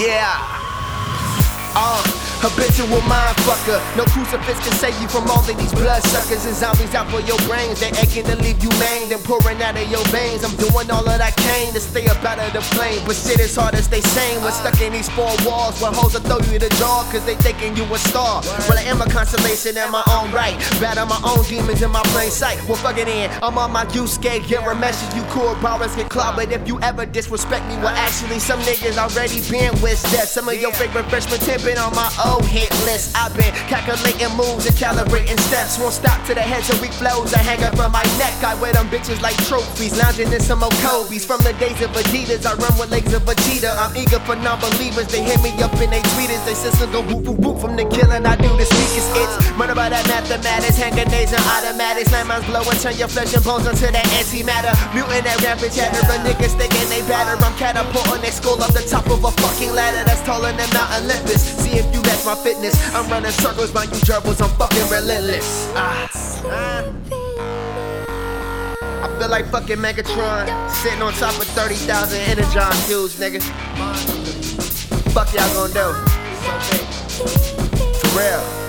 Yeah. Habitual mind fucker. No crucifix can save you from all of these bloodsuckers and zombies out for your brains. They aching to leave you maimed and pouring out of your veins. I'm doing all that I can to stay up out of the flame, but shit is hard to stay sane when stuck in these four walls where hoes will throw you the jaw cause they thinking you a star. Well, I am a constellation in my own right, battle my own demons in my plain sight. Well, fuck it in, I'm on my use skate, get a message, you cool brawlers get clout. But if you ever disrespect me, well actually some niggas already been with that. Some of your favorite freshmen tipping on my old hit list. I've been calculating moves and calibrating steps. Won't stop to the heads of weak flows that hang up from my neck. I wear them bitches like trophies, lounging in some old Kobe's. From the days of Adidas, I run with legs of a cheetah. I'm eager for non-believers, they hit me up in they tweeters. They sisters go whoop whoop whoop from the killing. I do the speakers, it's murder by that mathematics, hand grenades and automatics. Landmines blow and turn your flesh and bones into that antimatter. Mutant that rampant chatter, but niggas thinking they batter. I'm catapulting their skull off the top of a fucking ladder that's taller than Mount Olympus. See if you match my fitness. I'm running circles by you gerbils, I'm fucking relentless. I feel like fucking Megatron, sitting on top of 30,000 Energon cubes, nigga. Fuck y'all gonna do? For real.